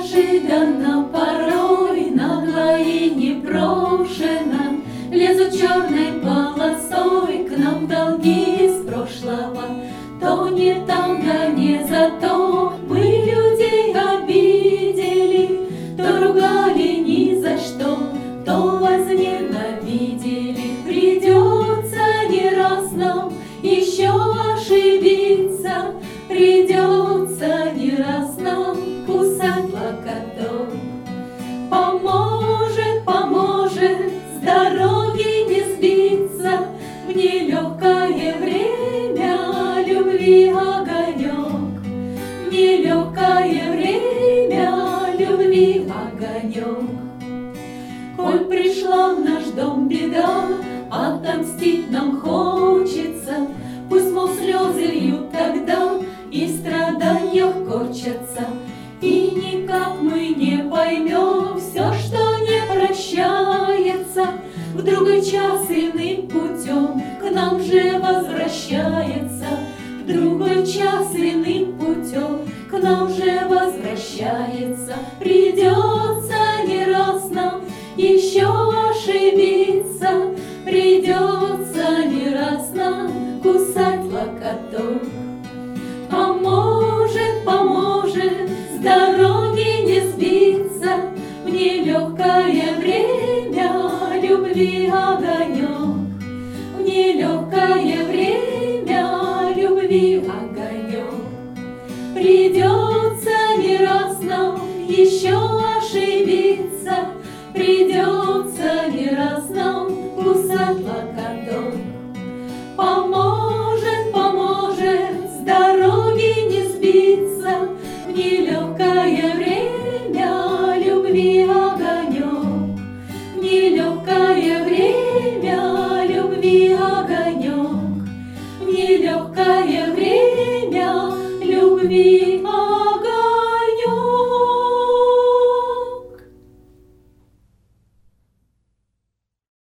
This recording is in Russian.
неожиданно, порой нагло и непрошено лезут черной полосой к нам долги из прошлого. То не там, да не за то мы людей обидели, то ругали ни за что, то возненавидели. Придется не раз нам еще ошибиться, придется не раз нам кусать локоток. Поможет, поможет с дороги не сбиться в нелегкое время любви огонек, в нелегкое время любви огонек. Коль пришла в наш дом беда, отомстить нам хочется, пусть, мол, слезы льют тогда и в страданиях корчатся. И никак мы не поймем все, что не прощается, в другой час иным путем к нам же возвращается, в другой час иным путем к нам же возвращается. Придется не раз нам еще ошибиться, придется не раз нам кусать локоток. Поможет, поможет с дороги не сбиться в нелегкое время любви огонек, в нелегкое время любви огонек. Придется не раз нам еще ошибиться, придется не раз нам кусать локоток. Поможет, поможет с дороги не сбиться в нелегкое время любви огонек, в нелегкое время любви огонек, в нелегкое время любви огонек.